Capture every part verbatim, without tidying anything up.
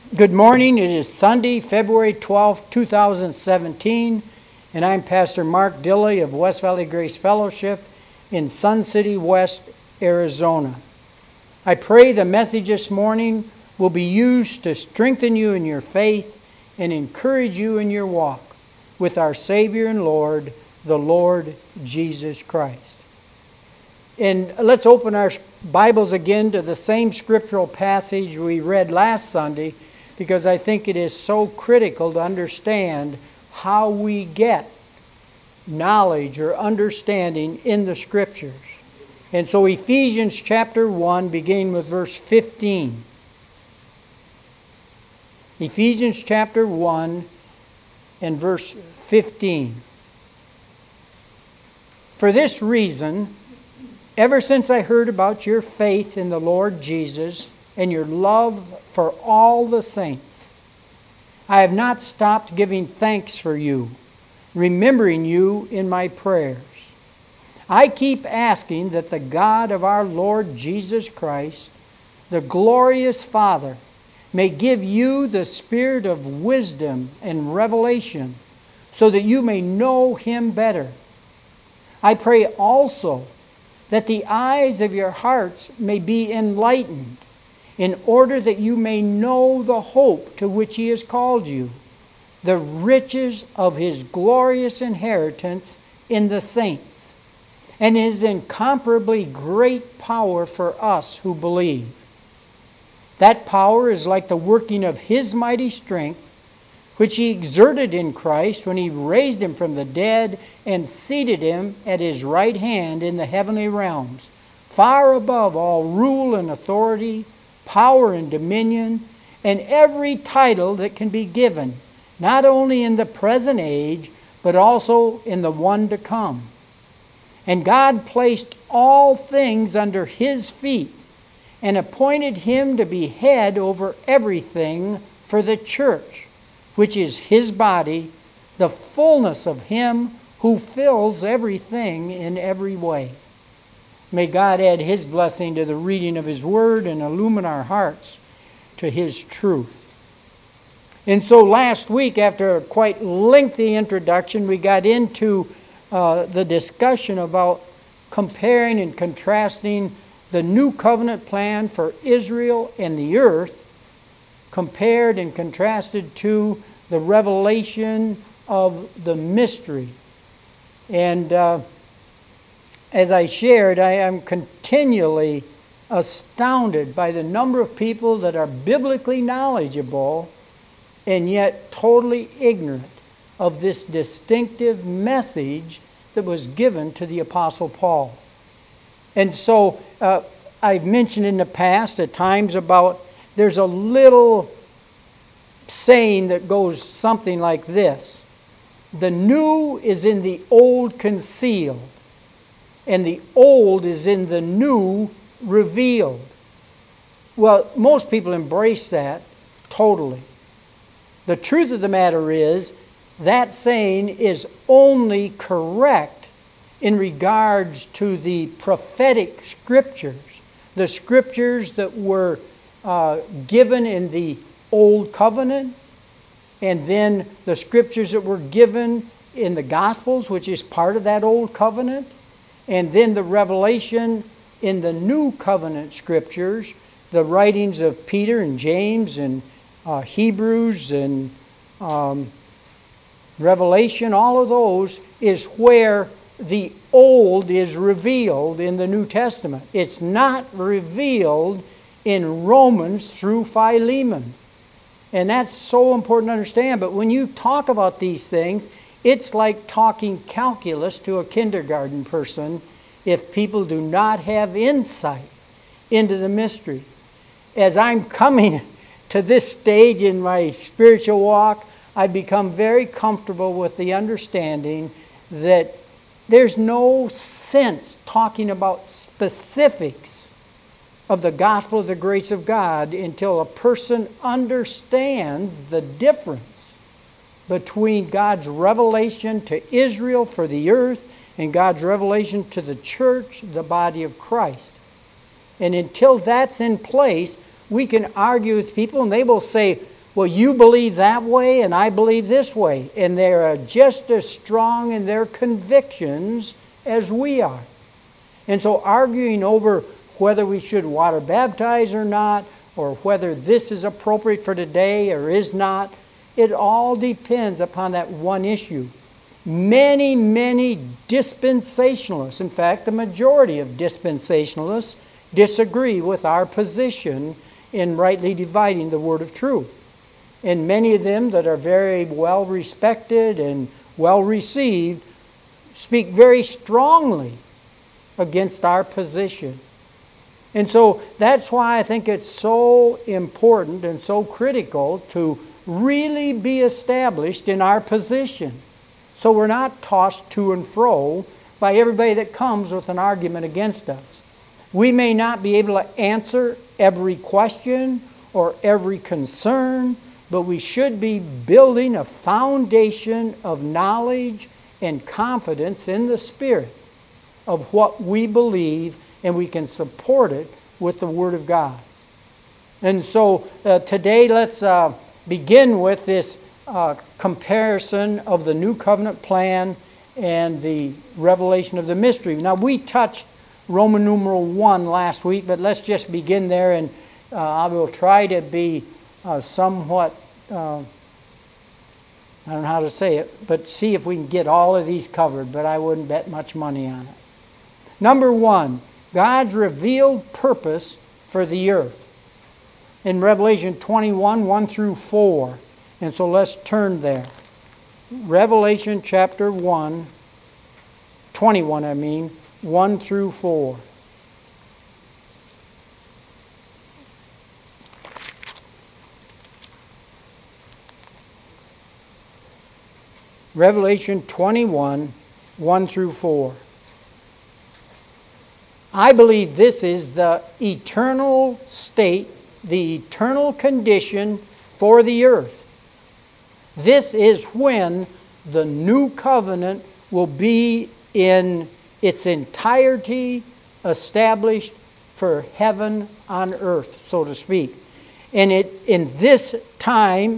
Good morning. It is Sunday, February twelfth, two thousand seventeen, and I'm Pastor Mark Dilley of West Valley Grace Fellowship in Sun City West, Arizona. I pray the message this morning will be used to strengthen you in your faith and encourage you in your walk with our Savior and Lord, the Lord Jesus Christ. And let's open our Bibles again to the same scriptural passage we read last Sunday, because I think it is so critical to understand how we get knowledge or understanding in the Scriptures. And so Ephesians chapter one, beginning with verse fifteen. Ephesians chapter one and verse fifteen. For this reason, ever since I heard about your faith in the Lord Jesus and your love for all the saints, I have not stopped giving thanks for you, remembering you in my prayers. I keep asking that the God of our Lord Jesus Christ, the glorious Father, may give you the spirit of wisdom and revelation so that you may know Him better. I pray also that the eyes of your hearts may be enlightened, in order that you may know the hope to which He has called you, the riches of His glorious inheritance in the saints, and His incomparably great power for us who believe. That power is like the working of His mighty strength, which He exerted in Christ when He raised Him from the dead and seated Him at His right hand in the heavenly realms, far above all rule and authority, power and dominion, and every title that can be given, not only in the present age, but also in the one to come. And God placed all things under His feet, and appointed Him to be head over everything for the church, which is His body, the fullness of Him who fills everything in every way. May God add His blessing to the reading of His Word and illumine our hearts to His truth. And so last week, after a quite lengthy introduction, we got into uh, the discussion about comparing and contrasting the new covenant plan for Israel and the earth, compared and contrasted to the revelation of the mystery. And uh, as I shared, I am continually astounded by the number of people that are biblically knowledgeable and yet totally ignorant of this distinctive message that was given to the Apostle Paul. And so uh, I've mentioned in the past at times about there's a little saying that goes something like this: the new is in the old concealed, and the old is in the new revealed. Well, most people embrace that totally. The truth of the matter is, that saying is only correct in regards to the prophetic scriptures, the scriptures that were uh, given in the Old Covenant, and then the scriptures that were given in the Gospels, which is part of that Old Covenant, and then the revelation in the New Covenant scriptures, the writings of Peter and James and uh, Hebrews and um, Revelation, all of those is where the Old is revealed in the New Testament. It's not revealed in Romans through Philemon. And that's so important to understand. But when you talk about these things, it's like talking calculus to a kindergarten person if people do not have insight into the mystery. As I'm coming to this stage in my spiritual walk, I've become very comfortable with the understanding that there's no sense talking about specifics of the gospel of the grace of God until a person understands the difference between God's revelation to Israel for the earth and God's revelation to the church, the body of Christ. And until that's in place, we can argue with people and they will say, well, you believe that way and I believe this way. And they are just as strong in their convictions as we are. And so arguing over whether we should water baptize or not, or whether this is appropriate for today or is not, it all depends upon that one issue. Many, many dispensationalists, in fact, the majority of dispensationalists, disagree with our position in rightly dividing the word of truth. And many of them that are very well respected and well received speak very strongly against our position. And so that's why I think it's so important and so critical to really be established in our position, so we're not tossed to and fro by everybody that comes with an argument against us. We may not be able to answer every question or every concern, but we should be building a foundation of knowledge and confidence in the Spirit of what we believe, and we can support it with the Word of God. And so uh, today let's uh, begin with this uh, comparison of the New Covenant plan and the revelation of the mystery. Now, we touched Roman numeral one last week, but let's just begin there, and uh, I will try to be uh, somewhat, uh, I don't know how to say it, but see if we can get all of these covered, but I wouldn't bet much money on it. Number one, God's revealed purpose for the earth. In Revelation twenty-one, one through four. And so let's turn there. Revelation chapter one, twenty-one I mean, one through four. Revelation twenty-one, one through four. I believe this is the eternal state, the eternal condition for the earth. This is when the new covenant will be in its entirety established for heaven on earth, so to speak. And it in this time,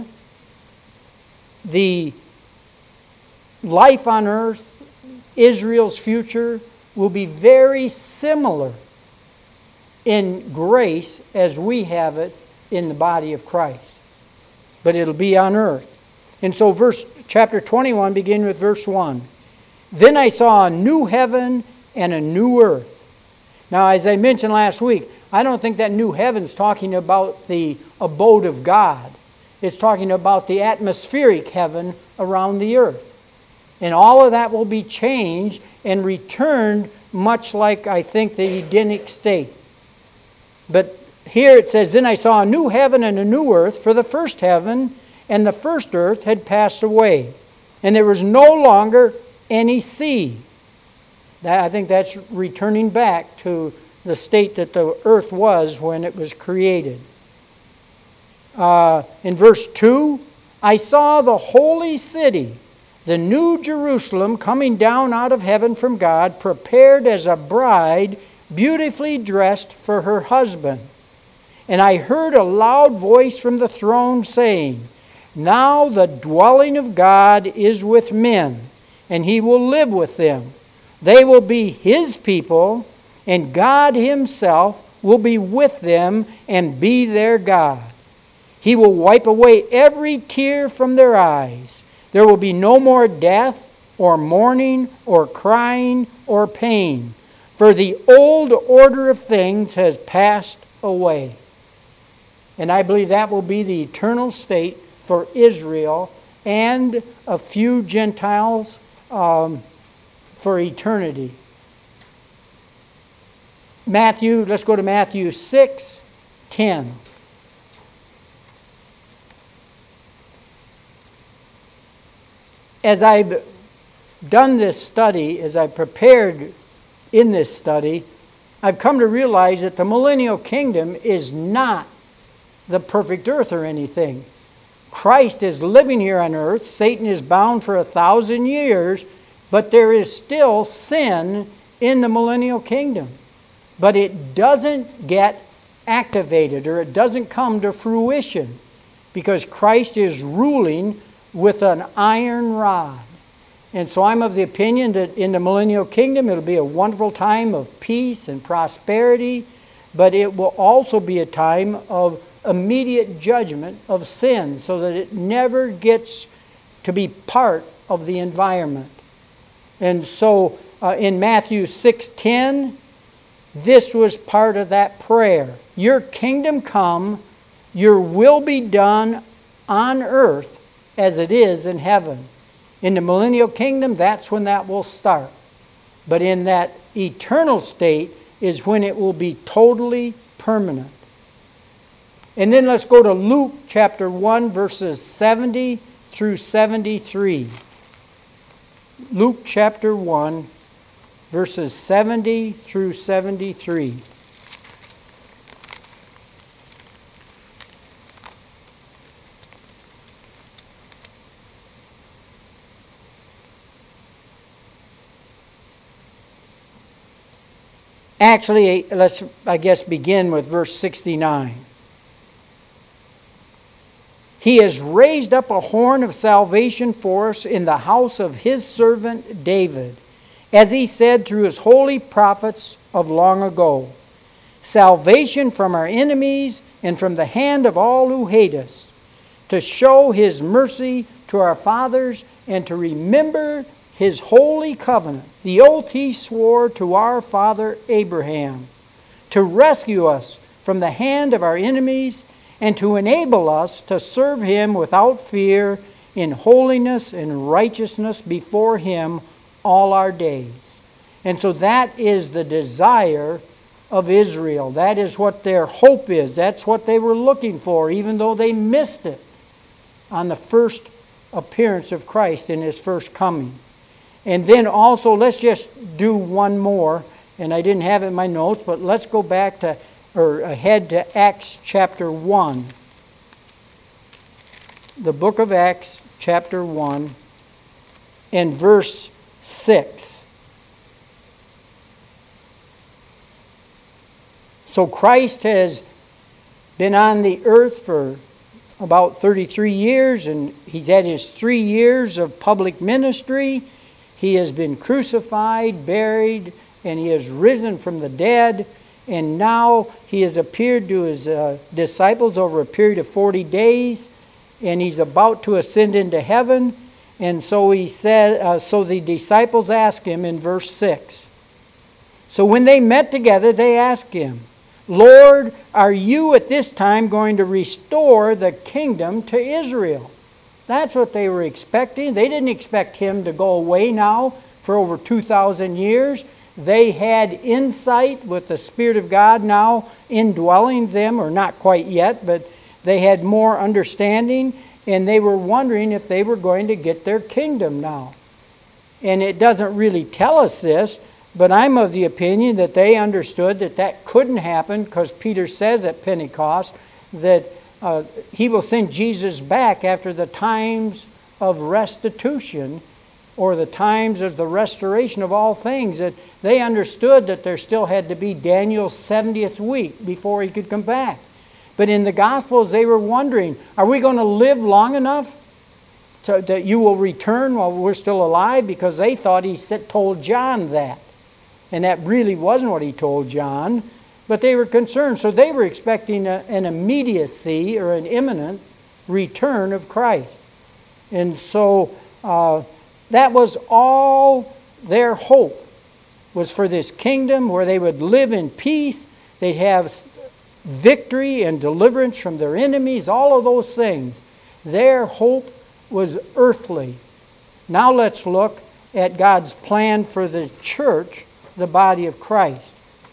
the life on earth, Israel's future, will be very similar in grace as we have it in the body of Christ. But it'll be on earth. And so verse chapter twenty-one, beginning with verse one. Then I saw a new heaven and a new earth. Now, as I mentioned last week, I don't think that new heaven's talking about the abode of God. It's talking about the atmospheric heaven around the earth. And all of that will be changed and returned much like, I think, the Edenic state. But here it says, Then I saw a new heaven and a new earth, for the first heaven and the first earth had passed away, and there was no longer any sea. That, I think that's returning back to the state that the earth was when it was created. Uh, in verse two, I saw the holy city, the new Jerusalem, coming down out of heaven from God, prepared as a bride, beautifully dressed for her husband. And I heard a loud voice from the throne saying, Now the dwelling of God is with men, and he will live with them. They will be his people, and God himself will be with them and be their God. He will wipe away every tear from their eyes. There will be no more death, or mourning, or crying, or pain, for the old order of things has passed away. And I believe that will be the eternal state for Israel and a few Gentiles um, for eternity. Matthew, let's go to Matthew six, ten. As I've done this study, as I prepared in this study, I've come to realize that the millennial kingdom is not the perfect earth or anything. Christ is living here on earth. Satan is bound for a thousand years, but there is still sin in the millennial kingdom. But it doesn't get activated, or it doesn't come to fruition. because Christ is ruling with an iron rod. And so I'm of the opinion that in the millennial kingdom it'll be a wonderful time of peace and prosperity, but it will also be a time of immediate judgment of sin so that it never gets to be part of the environment. And so uh, in Matthew six ten, this was part of that prayer. Your kingdom come, your will be done on earth as it is in heaven. In the millennial kingdom, that's when that will start. But in that eternal state is when it will be totally permanent. And then let's go to Luke chapter one, verses seventy through seventy-three. Luke chapter one, verses seventy through seventy-three. Actually, let's, I guess, begin with verse sixty-nine. He has raised up a horn of salvation for us in the house of his servant David, as he said through his holy prophets of long ago. Salvation from our enemies and from the hand of all who hate us, to show his mercy to our fathers and to remember his holy covenant, the oath he swore to our father Abraham, to rescue us from the hand of our enemies and to enable us to serve him without fear in holiness and righteousness before him all our days. And so that is the desire of Israel. That is what their hope is. That's what they were looking for, even though they missed it on the first appearance of Christ in his first coming. And then also, let's just do one more, and I didn't have it in my notes, but let's go back to, or ahead to Acts chapter one. The book of Acts chapter one and verse six. So Christ has been on the earth for about thirty-three years, and he's had his three years of public ministry. He has been crucified, buried, and he has risen from the dead. And now he has appeared to his uh, disciples over a period of forty days, and he's about to ascend into heaven. And so he said, uh, so the disciples ask him in verse six. So when they met together, they asked him, Lord, are you at this time going to restore the kingdom to Israel? That's what they were expecting. They didn't expect him to go away now for over two thousand years. They had insight with the Spirit of God now indwelling them, or not quite yet, but they had more understanding, and they were wondering if they were going to get their kingdom now. And it doesn't really tell us this, but I'm of the opinion that they understood that that couldn't happen, because Peter says at Pentecost that Uh, he will send Jesus back after the times of restitution, or the times of the restoration of all things. That they understood that there still had to be Daniel's seventieth week before he could come back. But in the Gospels they were wondering, are we going to live long enough to, that you will return while we're still alive? Because they thought he said, told John that. And that really wasn't what he told John. But they were concerned, so they were expecting a, an immediacy or an imminent return of Christ. And so uh, that was all their hope, was for this kingdom where they would live in peace. They'd have victory and deliverance from their enemies, all of those things. Their hope was earthly. Now let's look at God's plan for the church, the body of Christ.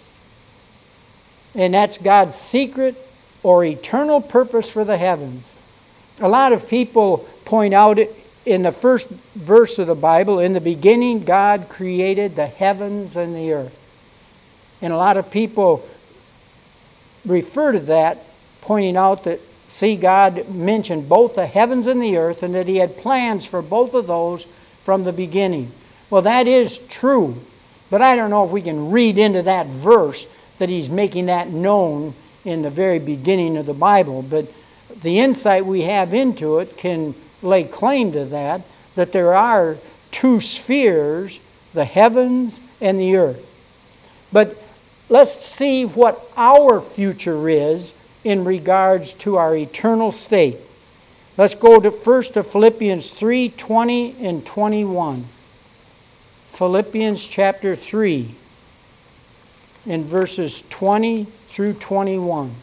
And that's God's secret or eternal purpose for the heavens. A lot of people point out in the first verse of the Bible, in the beginning God created the heavens and the earth. And a lot of people refer to that, pointing out that, see, God mentioned both the heavens and the earth, and that he had plans for both of those from the beginning. Well, that is true, but I don't know if we can read into that verse that he's making that known in the very beginning of the Bible. But the insight we have into it can lay claim to that, that there are two spheres, the heavens and the earth. But let's see what our future is in regards to our eternal state. Let's go to first to Philippians three, twenty and twenty-one. Philippians chapter three, in verses twenty through twenty-one.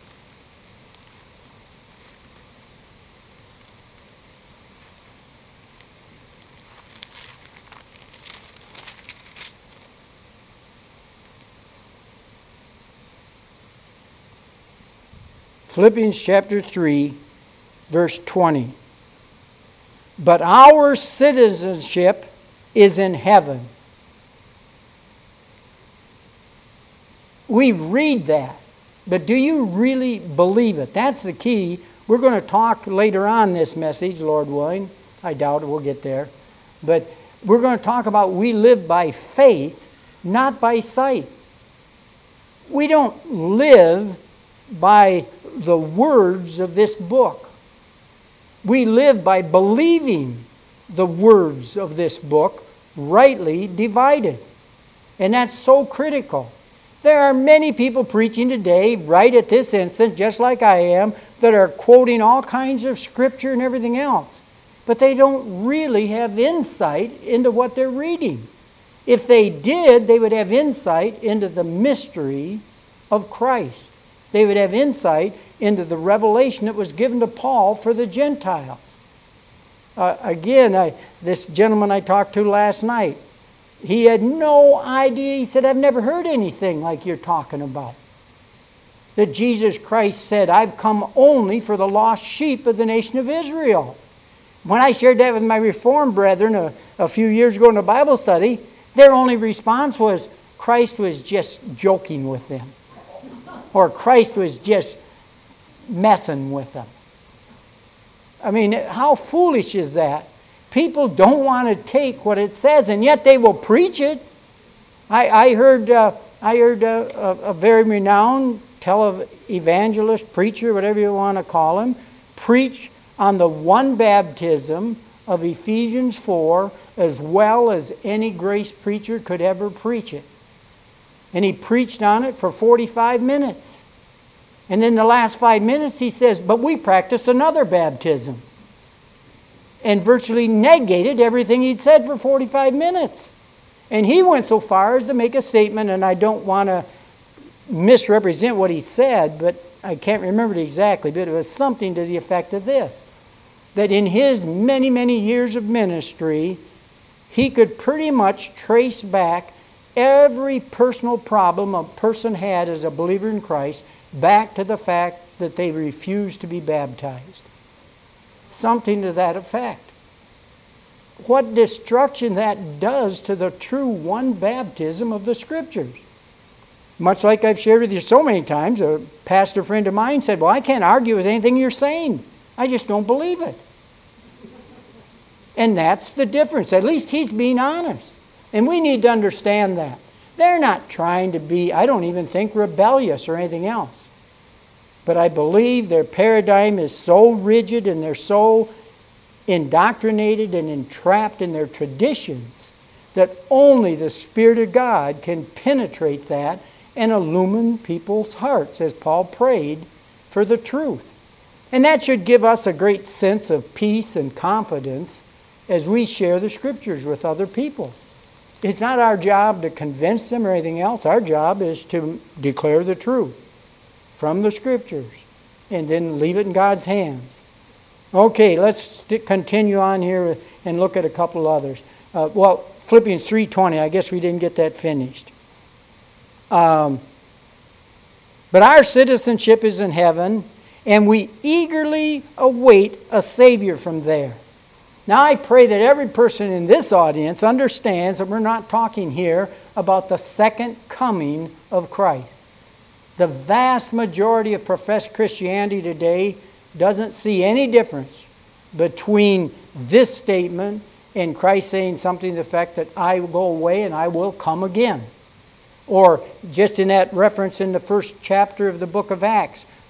Philippians chapter three, verse twenty. But our citizenship is in heaven. We read that, but do you really believe it? That's the key. We're going to talk later on this message, Lord willing. I doubt we'll get there. But we're going to talk about we live by faith, not by sight. We don't live by the words of this book. We live by believing the words of this book, rightly divided. And that's so critical. There are many people preaching today, right at this instant, just like I am, that are quoting all kinds of scripture and everything else. But they don't really have insight into what they're reading. If they did, they would have insight into the mystery of Christ. They would have insight into the revelation that was given to Paul for the Gentiles. Uh, again, I, this gentleman I talked to last night, he had no idea. He said, I've never heard anything like you're talking about. That Jesus Christ said, I've come only for the lost sheep of the nation of Israel. When I shared that with my Reformed brethren a, a few years ago in a Bible study, their only response was, Christ was just joking with them. Or Christ was just messing with them. I mean, how foolish is that? People don't want to take what it says, and yet they will preach it. I, I heard, uh, I heard uh, a, a very renowned televangelist, preacher, whatever you want to call him, preach on the one baptism of Ephesians four as well as any grace preacher could ever preach it. And he preached on it for forty-five minutes. And in the last five minutes he says, but we practice another baptism. And virtually negated everything he'd said for forty-five minutes. And he went so far as to make a statement, and I don't want to misrepresent what he said, but I can't remember it exactly, but it was something to the effect of this. That in his many, many years of ministry, he could pretty much trace back every personal problem a person had as a believer in Christ back to the fact that they refused to be baptized. Something to that effect. What destruction that does to the true one baptism of the Scriptures. Much like I've shared with you so many times, a pastor friend of mine said, well, I can't argue with anything you're saying. I just don't believe it. And that's the difference. At least he's being honest. And we need to understand that. They're not trying to be, I don't even think, rebellious or anything else. But I believe their paradigm is so rigid and they're so indoctrinated and entrapped in their traditions that only the Spirit of God can penetrate that and illumine people's hearts, as Paul prayed for the truth. And that should give us a great sense of peace and confidence as we share the Scriptures with other people. It's not our job to convince them or anything else. Our job is to declare the truth from the Scriptures and then leave it in God's hands. Okay, let's continue on here and look at a couple others. Uh, well, Philippians three twenty, I guess we didn't get that finished. Um, but our citizenship is in heaven, and we eagerly await a Savior from there. Now I pray that every person in this audience understands that we're not talking here about the second coming of Christ. The vast majority of professed Christianity today doesn't see any difference between this statement and Christ saying something to the effect that I will go away and I will come again. Or just in that reference in the first chapter of the book of Acts,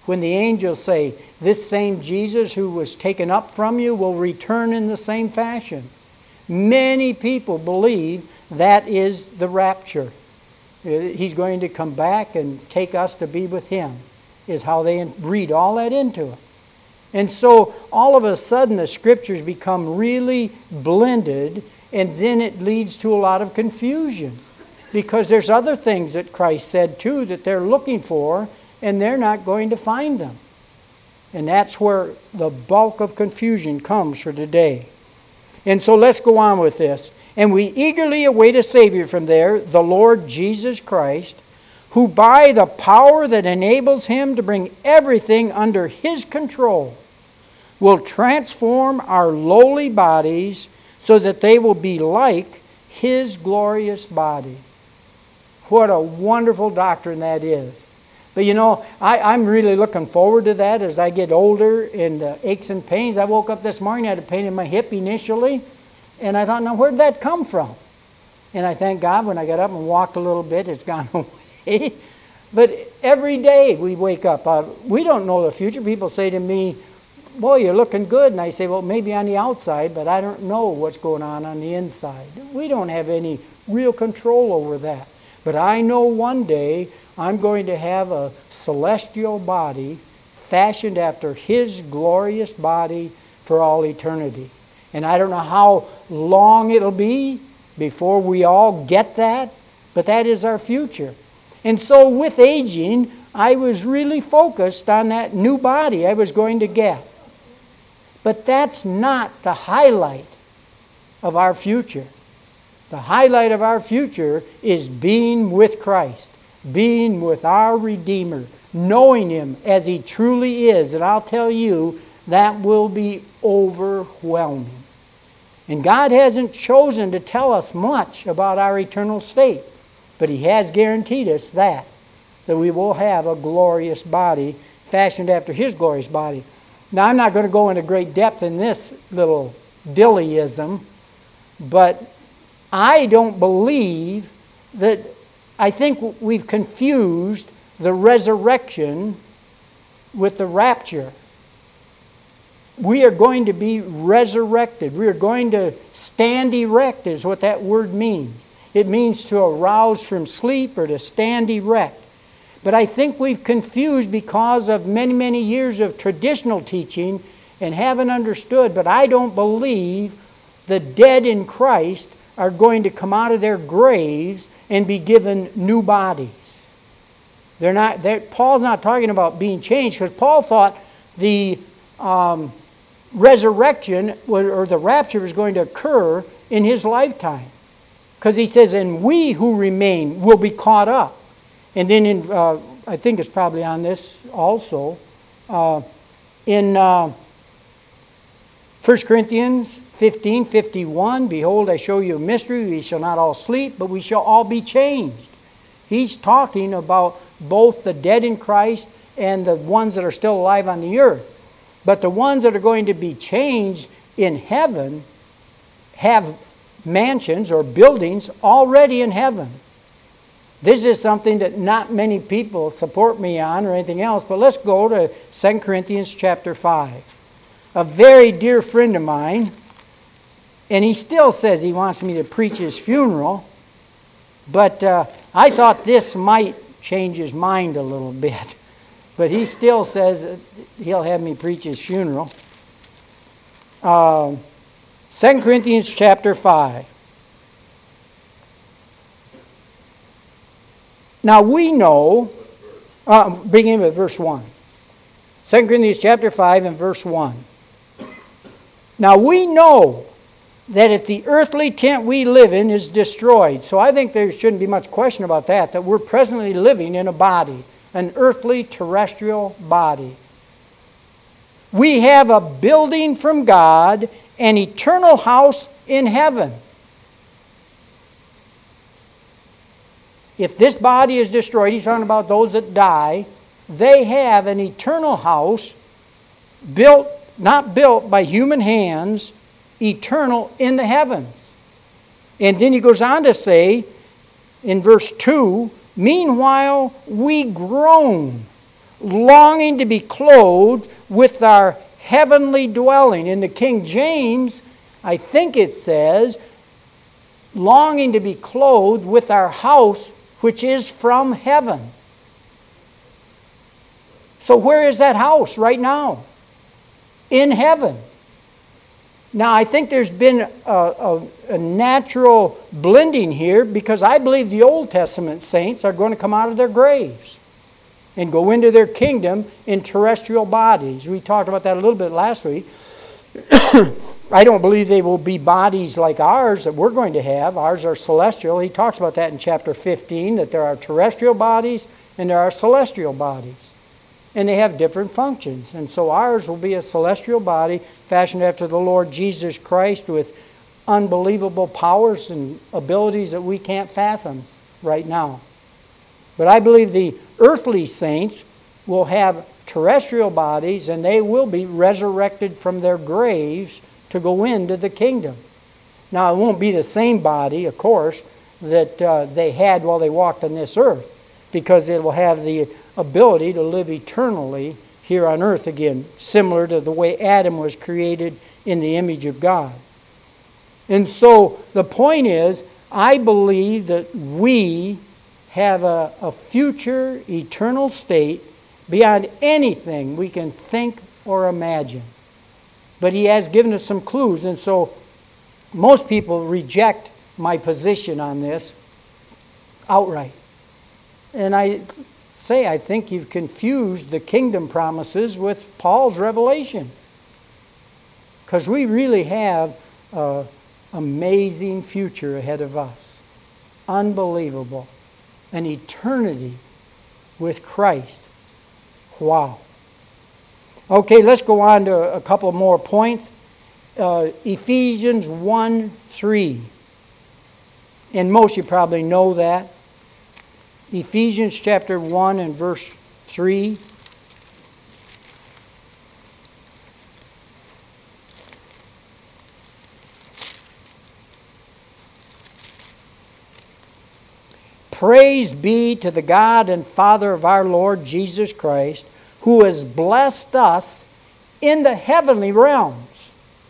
when the angels say, this same Jesus who was taken up from you will return in the same fashion. Many people believe that is the rapture. He's going to come back and take us to be with Him, is how they read all that into it. And so all of a sudden the Scriptures become really blended, and then it leads to a lot of confusion. Because there's other things that Christ said too that they're looking for, and they're not going to find them. And that's where the bulk of confusion comes for today. And so let's go on with this. And we eagerly await a Savior from there, the Lord Jesus Christ, who by the power that enables Him to bring everything under His control will transform our lowly bodies so that they will be like His glorious body. What a wonderful doctrine that is. But you know, I, I'm really looking forward to that as I get older and uh, aches and pains. I woke up this morning, I had a pain in my hip initially, and I thought, now where did that come from? And I thank God when I got up and walked a little bit, it's gone away. But every day we wake up, uh, we don't know the future. People say to me, boy, you're looking good. And I say, well, maybe on the outside, but I don't know what's going on on the inside. We don't have any real control over that. But I know one day I'm going to have a celestial body fashioned after His glorious body for all eternity. And I don't know how long it'll be before we all get that, but that is our future. And so with aging, I was really focused on that new body I was going to get. But that's not the highlight of our future. The highlight of our future is being with Christ, being with our Redeemer, knowing Him as He truly is. And I'll tell you, that will be overwhelming. And God hasn't chosen to tell us much about our eternal state, but He has guaranteed us that, that we will have a glorious body fashioned after His glorious body. Now, I'm not going to go into great depth in this little dillyism, but I don't believe that, I think we've confused the resurrection with the rapture. We are going to be resurrected. We are going to stand erect is what that word means. It means to arouse from sleep or to stand erect. But I think we've confused because of many, many years of traditional teaching and haven't understood. But I don't believe the dead in Christ are going to come out of their graves and be given new bodies. They're not. They're, Paul's not talking about being changed, because Paul thought the um, resurrection or the rapture was going to occur in his lifetime. Because he says, and we who remain will be caught up. And then in, uh, I think it's probably on this also, uh, in uh, First Corinthians fifteen fifty-one, behold, I show you a mystery, we shall not all sleep, but we shall all be changed. He's talking about both the dead in Christ and the ones that are still alive on the earth. But the ones that are going to be changed in heaven have mansions or buildings already in heaven. This is something that not many people support me on or anything else, but let's go to Second Corinthians chapter five. A very dear friend of mine, and he still says he wants me to preach his funeral, but uh, I thought this might change his mind a little bit. But he still says he'll have me preach his funeral. Uh, Second Corinthians chapter five. Now we know, uh, beginning with verse one. Second Corinthians chapter five and verse one. Now we know that if the earthly tent we live in is destroyed, so I think there shouldn't be much question about that, that we're presently living in a body, an earthly terrestrial body. We have a building from God, an eternal house in heaven. If this body is destroyed, he's talking about those that die, they have an eternal house built, not built by human hands, eternal in the heavens. And then he goes on to say in verse two, meanwhile we groan, longing to be clothed with our heavenly dwelling. In the King James, I think it says, longing to be clothed with our house which is from heaven. So where is that house right now? In heaven. Now, I think there's been a, a, a natural blending here, because I believe the Old Testament saints are going to come out of their graves and go into their kingdom in terrestrial bodies. We talked about that a little bit last week. I don't believe they will be bodies like ours that we're going to have. Ours are celestial. He talks about that in chapter fifteen, that there are terrestrial bodies and there are celestial bodies. And they have different functions. And so ours will be a celestial body fashioned after the Lord Jesus Christ, with unbelievable powers and abilities that we can't fathom right now. But I believe the earthly saints will have terrestrial bodies, and they will be resurrected from their graves to go into the kingdom. Now, it won't be the same body, of course, that uh, they had while they walked on this earth, because it will have the ability to live eternally here on earth again, similar to the way Adam was created in the image of God. And so the point is, I believe that we have a, a future eternal state beyond anything we can think or imagine. But he has given us some clues, and so most people reject my position on this outright. And I say, I think you've confused the kingdom promises with Paul's revelation. Because we really have an amazing future ahead of us. Unbelievable. An eternity with Christ. Wow. Okay, let's go on to a couple more points. Uh, Ephesians one three. And most of you probably know that. Ephesians chapter one and verse three. Praise be to the God and Father of our Lord Jesus Christ, who has blessed us in the heavenly realms.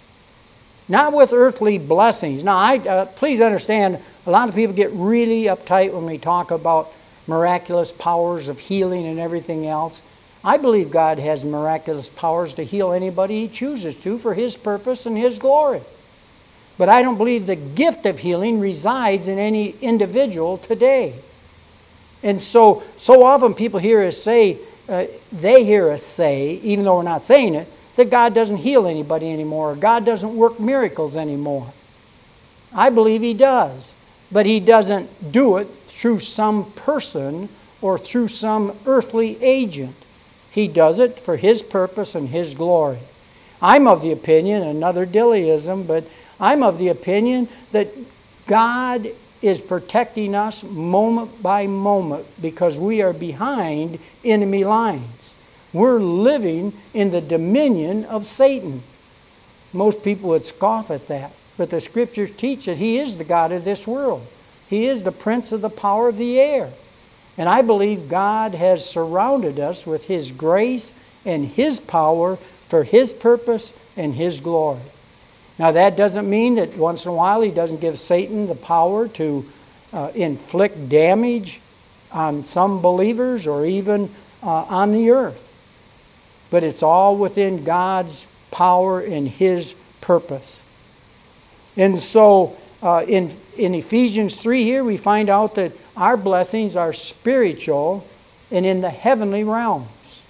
Not with earthly blessings. Now, I, uh, please understand, a lot of people get really uptight when we talk about miraculous powers of healing and everything else. I believe God has miraculous powers to heal anybody He chooses to for His purpose and His glory. But I don't believe the gift of healing resides in any individual today. And so, so often people hear us say, uh, they hear us say, even though we're not saying it, that God doesn't heal anybody anymore, or God doesn't work miracles anymore. I believe He does, but He doesn't do it through some person or through some earthly agent. He does it for His purpose and His glory. I'm of the opinion, another Dillyism, but I'm of the opinion that God is protecting us moment by moment because we are behind enemy lines. We're living in the dominion of Satan. Most people would scoff at that, but the Scriptures teach that he is the God of this world. He is the prince of the power of the air. And I believe God has surrounded us with His grace and His power for His purpose and His glory. Now, that doesn't mean that once in a while He doesn't give Satan the power to uh, inflict damage on some believers or even uh, on the earth. But it's all within God's power and His purpose. And so uh, in, in Ephesians three here, we find out that our blessings are spiritual and in the heavenly realms.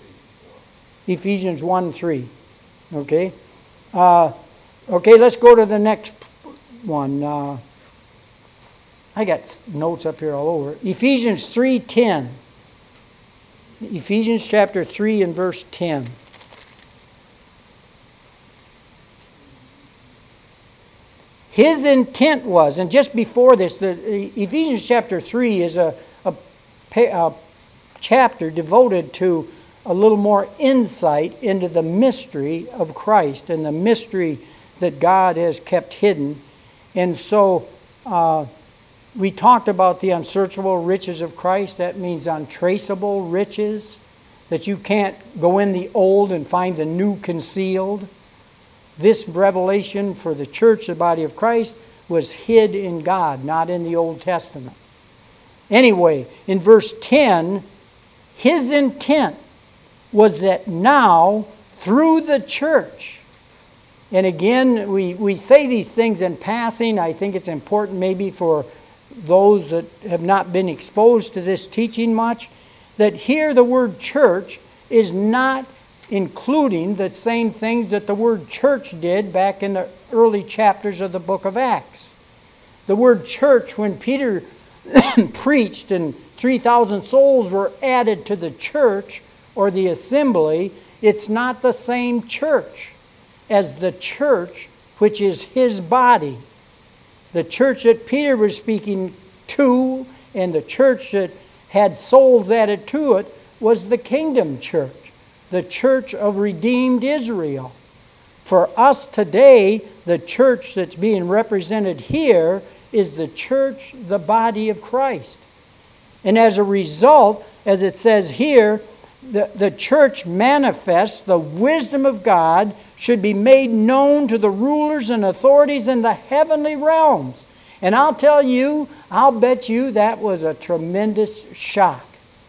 Ephesians one three. Okay? Uh, okay, let's go to the next one. Uh, I got notes up here all over. Ephesians three ten. Ephesians chapter three and verse ten. His intent was, and just before this, the Ephesians chapter three is a, a, a chapter devoted to a little more insight into the mystery of Christ and the mystery that God has kept hidden. And so uh, we talked about the unsearchable riches of Christ. That means untraceable riches. that you can't go in the old and find the new concealed. This revelation for the church, the body of Christ, was hid in God, not in the Old Testament. Anyway, in verse ten, his intent was that now, through the church, and again, we, we say these things in passing. I think it's important maybe for those that have not been exposed to this teaching much, that here the word church is not including the same things that the word church did back in the early chapters of the book of Acts. The word church, when Peter preached and three thousand souls were added to the church or the assembly, it's not the same church as the church which is his body. The church that Peter was speaking to and the church that had souls added to it was the kingdom church, the church of redeemed Israel. For us today, the church that's being represented here is the church, the body of Christ. And as a result, as it says here, the, the church manifests the wisdom of God should be made known to the rulers and authorities in the heavenly realms. And I'll tell you, I'll bet you that was a tremendous shock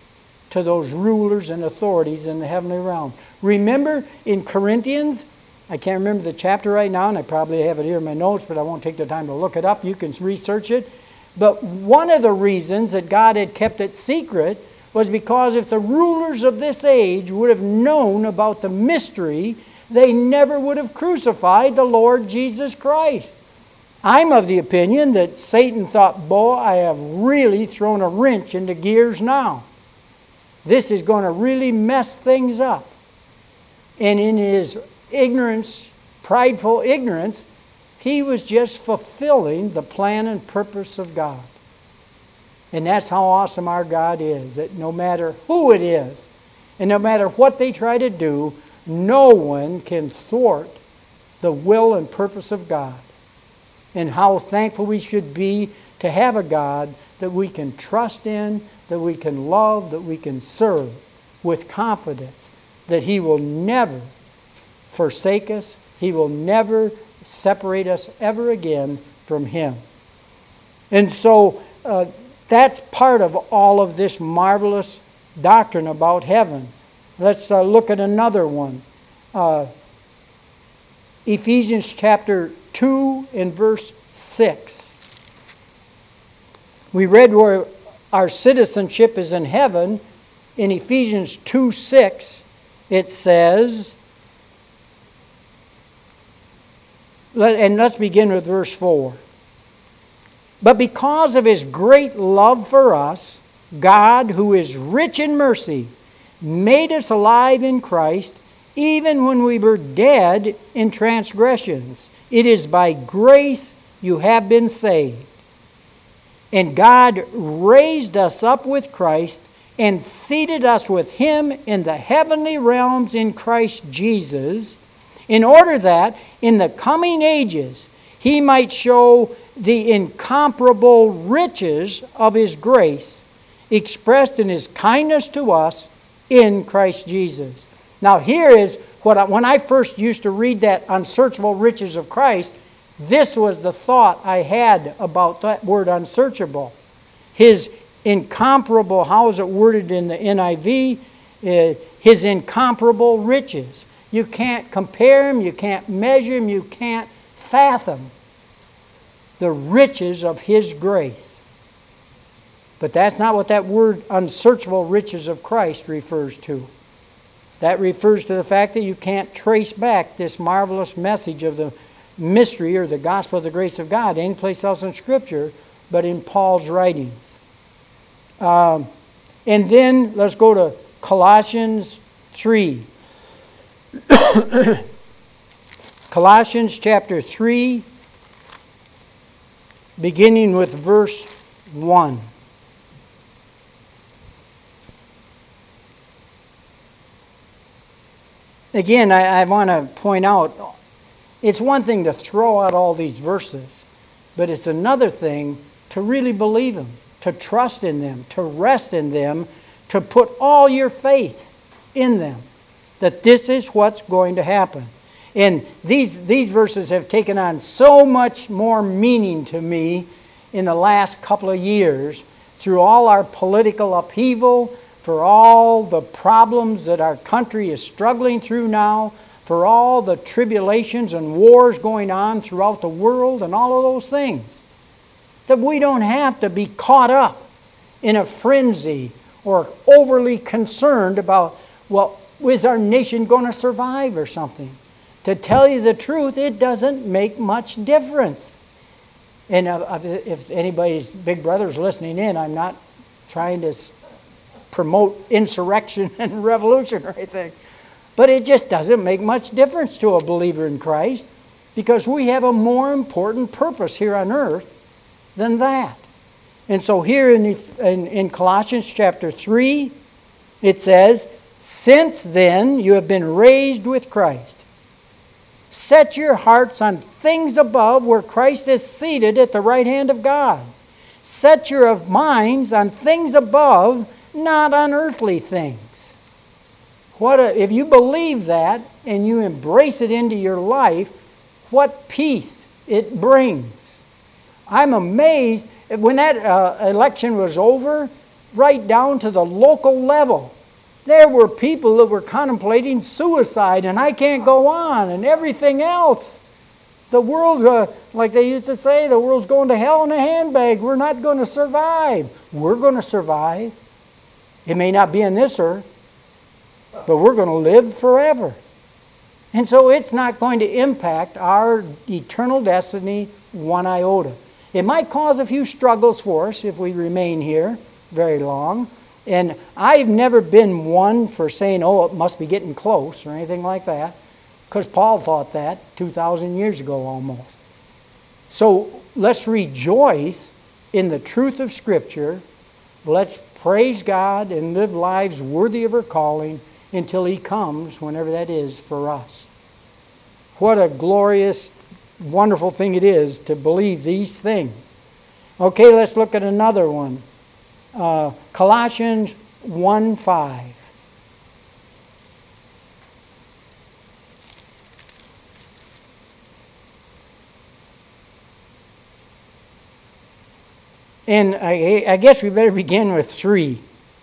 to those rulers and authorities in the heavenly realm. Remember in Corinthians, I can't remember the chapter right now, and I probably have it here in my notes, but I won't take the time to look it up. You can research it. But one of the reasons that God had kept it secret was because if the rulers of this age would have known about the mystery, they never would have crucified the Lord Jesus Christ. I'm of the opinion that Satan thought, boy, I have really thrown a wrench into gears now. This is going to really mess things up. And in his ignorance, prideful ignorance, he was just fulfilling the plan and purpose of God. And that's how awesome our God is, that no matter who it is, and no matter what they try to do, no one can thwart the will and purpose of God. And how thankful we should be to have a God that we can trust in, that we can love, that we can serve with confidence, that He will never forsake us, He will never separate us ever again from Him. And so uh, that's part of all of this marvelous doctrine about heaven. Let's uh, look at another one. Uh, Ephesians chapter two and verse six. We read where our citizenship is in heaven. In Ephesians two six, it says, and let's begin with verse four. But because of His great love for us, God, who is rich in mercy, made us alive in Christ, even when we were dead in transgressions. It is by grace you have been saved. And God raised us up with Christ and seated us with Him in the heavenly realms in Christ Jesus, in order that in the coming ages He might show the incomparable riches of His grace expressed in His kindness to us in Christ Jesus. Now here is what I, when I first used to read that unsearchable riches of Christ, this was the thought I had about that word unsearchable. His incomparable, how is it worded in the N I V? Uh, his incomparable riches. You can't compare Him, you can't measure Him, you can't fathom the riches of His grace. But that's not what that word unsearchable riches of Christ refers to. That refers to the fact that you can't trace back this marvelous message of the mystery or the gospel of the grace of God anyplace else in Scripture but in Paul's writings. Um, and then let's go to Colossians three. Colossians chapter three, beginning with verse one. Again, I, I want to point out, it's one thing to throw out all these verses, but it's another thing to really believe them, to trust in them, to rest in them, to put all your faith in them that this is what's going to happen. And these, these verses have taken on so much more meaning to me in the last couple of years through all our political upheaval, for all the problems that our country is struggling through now, for all the tribulations and wars going on throughout the world and all of those things. That we don't have to be caught up in a frenzy or overly concerned about, well, is our nation going to survive or something? To tell you the truth, it doesn't make much difference. And if anybody's big brother's listening in, I'm not trying to promote insurrection and revolution or anything. But it just doesn't make much difference to a believer in Christ, because we have a more important purpose here on earth than that. And so here in, the, in, in Colossians chapter three, it says, "Since then you have been raised with Christ. Set your hearts on things above, where Christ is seated at the right hand of God. Set your minds on things above, not on earthly things." What a, if you believe that and you embrace it into your life, what peace it brings. I'm amazed when that uh, election was over, right down to the local level. There were people that were contemplating suicide, and I can't go on, and everything else. The world's, uh, like they used to say, the world's going to hell in a handbag. We're not going to survive. We're going to survive. It may not be in this earth, but we're going to live forever. And so it's not going to impact our eternal destiny one iota. It might cause a few struggles for us if we remain here very long. And I've never been one for saying, oh, it must be getting close or anything like that, because Paul thought that two thousand years ago almost. So let's rejoice in the truth of Scripture. Let's praise God and live lives worthy of our calling until He comes, whenever that is for us. What a glorious, wonderful thing it is to believe these things. Okay, let's look at another one. Uh, Colossians one five. And I, I guess we better begin with three.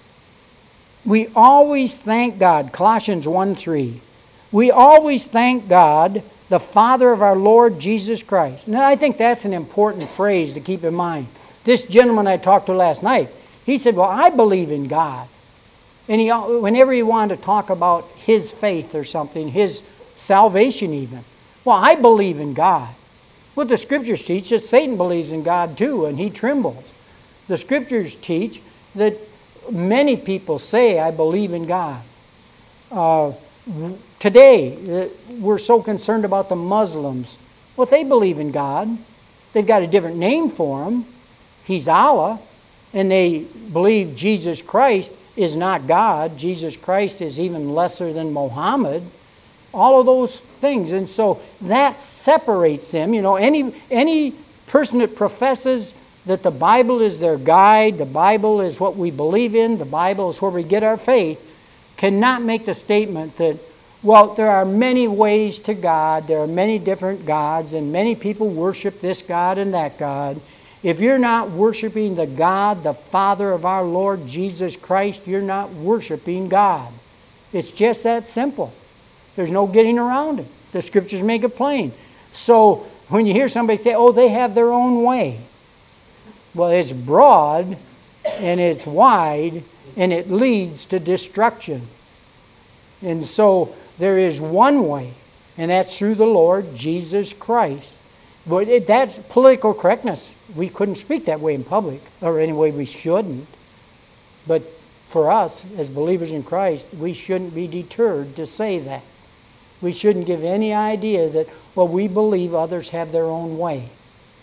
We always thank God, Colossians one three. We always thank God, the Father of our Lord Jesus Christ. Now, I think that's an important phrase to keep in mind. This gentleman I talked to last night, he said, well, I believe in God. And he, whenever he wanted to talk about his faith or something, his salvation even, well, I believe in God. What the Scriptures teach is Satan believes in God too, and he trembles. The Scriptures teach that many people say, I believe in God. Uh, today, we're so concerned about the Muslims. Well, they believe in God. They've got a different name for him. He's Allah. And they believe Jesus Christ is not God. Jesus Christ is even lesser than Muhammad. All of those things. And so that separates them. You know, any, any person that professes that the Bible is their guide, the Bible is what we believe in, the Bible is where we get our faith, cannot make the statement that, well, there are many ways to God, there are many different gods, and many people worship this God and that God. If you're not worshiping the God, the Father of our Lord Jesus Christ, you're not worshiping God. It's just that simple. There's no getting around it. The Scriptures make it plain. So when you hear somebody say, oh, they have their own way, well, it's broad and it's wide and it leads to destruction. And so there is one way, and that's through the Lord Jesus Christ. But it, that's political correctness. We couldn't speak that way in public, or anyway we shouldn't. But for us, as believers in Christ, we shouldn't be deterred to say that. We shouldn't give any idea that, well, we believe others have their own way.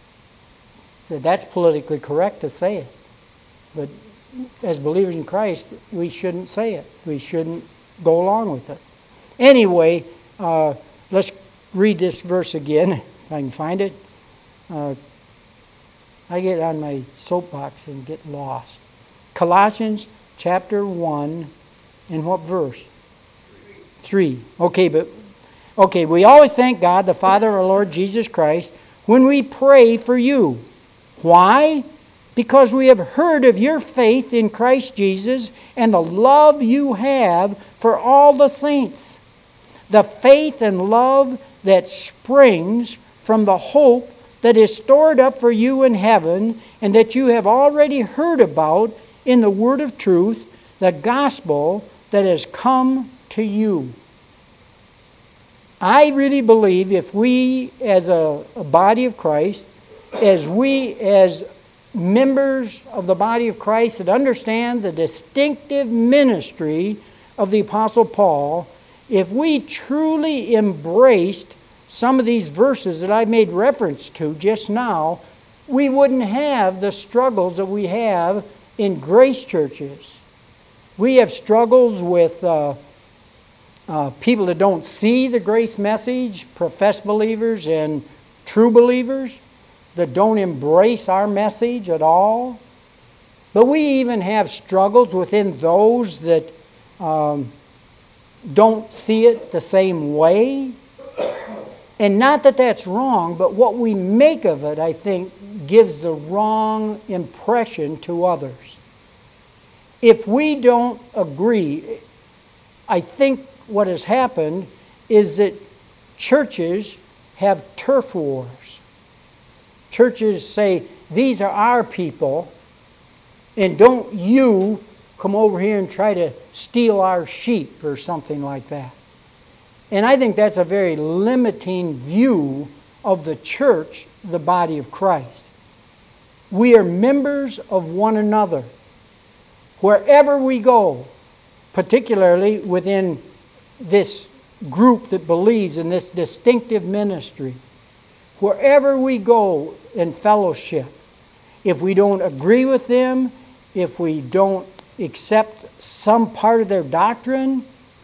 So that's politically correct to say it. But as believers in Christ, we shouldn't say it. We shouldn't go along with it. Anyway, uh, let's read this verse again, if I can find it. Uh, I get on my soapbox and get lost. Colossians chapter one, and what verse? three. Okay, but okay, we always thank God, the Father of our Lord Jesus Christ, when we pray for you. Why? Because we have heard of your faith in Christ Jesus and the love you have for all the saints. The faith and love that springs from the hope that is stored up for you in heaven and that you have already heard about in the word of truth, the gospel that has come to you. I really believe if we as a, a body of Christ, as we as members of the body of Christ that understand the distinctive ministry of the Apostle Paul, if we truly embraced some of these verses that I made reference to just now, we wouldn't have the struggles that we have in grace churches. We have struggles with uh, uh, people that don't see the grace message, professed believers and true believers that don't embrace our message at all. But we even have struggles within those that um, don't see it the same way. And not that that's wrong, but what we make of it, I think, gives the wrong impression to others. If we don't agree, I think what has happened is that churches have turf wars. Churches say, these are our people, and don't you come over here and try to steal our sheep or something like that. And I think that's a very limiting view of the church, the body of Christ. We are members of one another. Wherever we go, particularly within this group that believes in this distinctive ministry, wherever we go in fellowship, if we don't agree with them, if we don't accept some part of their doctrine,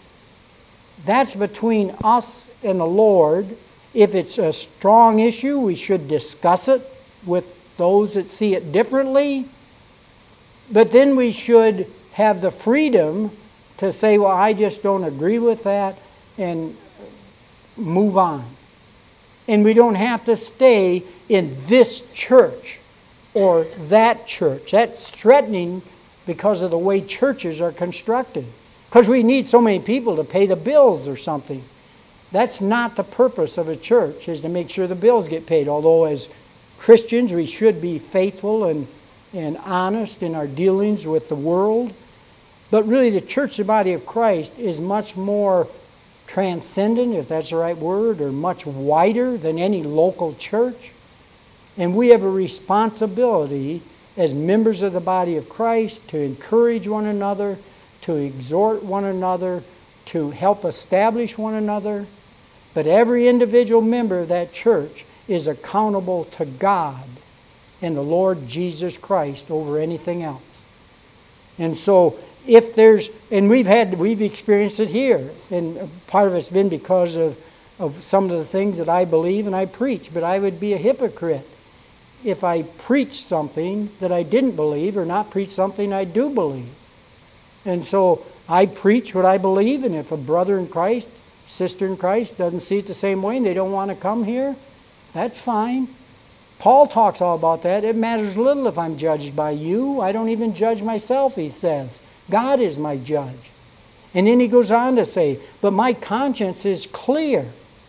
that's between us and the Lord. If it's a strong issue, we should discuss it with those that see it differently. But then we should have the freedom to say, well, I just don't agree with that, and move on. And we don't have to stay in this church or that church. That's threatening because of the way churches are constructed. Because we need so many people to pay the bills or something. That's not the purpose of a church, is to make sure the bills get paid. Although as Christians we should be faithful and, and honest in our dealings with the world. But really the church, the body of Christ, is much more transcendent, if that's the right word, or much wider than any local church. And we have a responsibility as members of the body of Christ to encourage one another, to exhort one another, to help establish one another. But every individual member of that church is accountable to God and the Lord Jesus Christ over anything else. And so if there's, and we've had, we've experienced it here, and part of it's been because of, of some of the things that I believe and I preach, but I would be a hypocrite if I preach something that I didn't believe or not preach something I do believe. And so I preach what I believe, and if a brother in Christ, sister in Christ doesn't see it the same way and they don't want to come here, that's fine. Paul talks all about that. It matters little if I'm judged by you. I don't even judge myself, he says. God is my judge. And then he goes on to say, but my conscience is clear.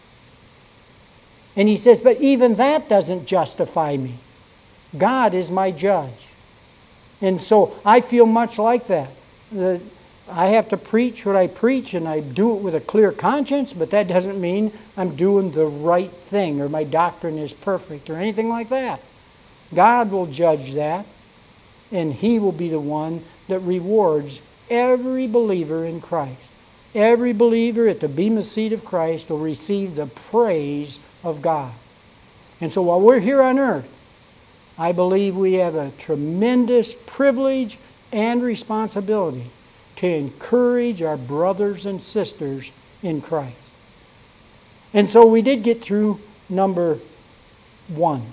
And he says, but even that doesn't justify me. God is my judge. And so I feel much like that. That I have to preach what I preach, and I do it with a clear conscience, but that doesn't mean I'm doing the right thing or my doctrine is perfect or anything like that. God will judge that, and he will be the one that rewards every believer in Christ. Every believer at the bema seat of Christ will receive the praise of God. And so while we're here on earth, I believe we have a tremendous privilege and responsibility to encourage our brothers and sisters in Christ. And so we did get through number one.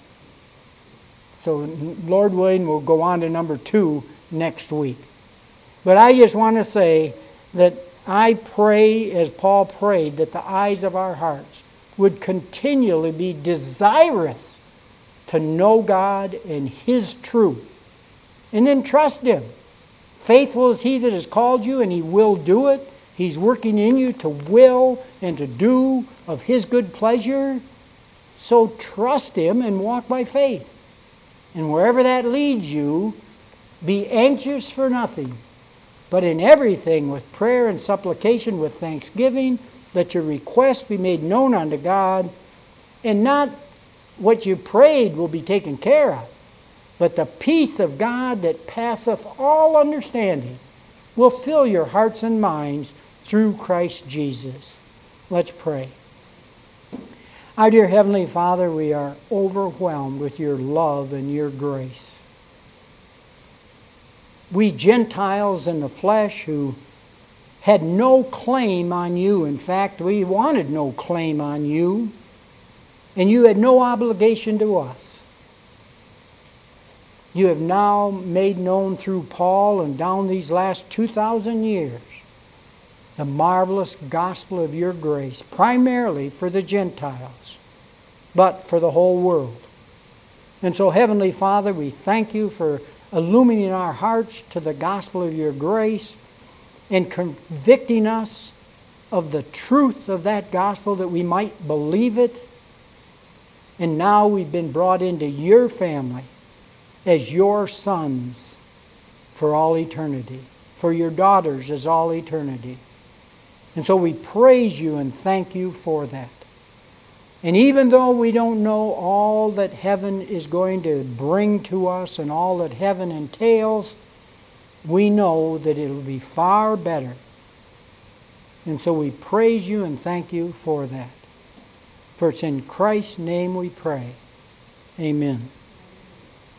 So Lord willing, we'll go on to number two next week. But I just want to say that I pray, as Paul prayed, that the eyes of our hearts would continually be desirous to know God and His truth. And then trust Him. Faithful is He that has called you, and He will do it. He's working in you to will and to do of His good pleasure. So trust Him and walk by faith. And wherever that leads you, be anxious for nothing, but in everything with prayer and supplication with thanksgiving, let your requests be made known unto God, and not what you prayed will be taken care of, but the peace of God that passeth all understanding will fill your hearts and minds through Christ Jesus. Let's pray. Our dear Heavenly Father, we are overwhelmed with your love and your grace. We Gentiles in the flesh who had no claim on you, in fact, we wanted no claim on you, and you had no obligation to us. You have now made known through Paul and down these last two thousand years the marvelous gospel of your grace, primarily for the Gentiles, but for the whole world. And so, Heavenly Father, we thank you for illumining our hearts to the gospel of your grace and convicting us of the truth of that gospel that we might believe it. And now we've been brought into your family as your sons for all eternity, for your daughters as all eternity. And so we praise you and thank you for that. And even though we don't know all that heaven is going to bring to us and all that heaven entails, we know that it will be far better. And so we praise you and thank you for that. For it's in Christ's name we pray. Amen.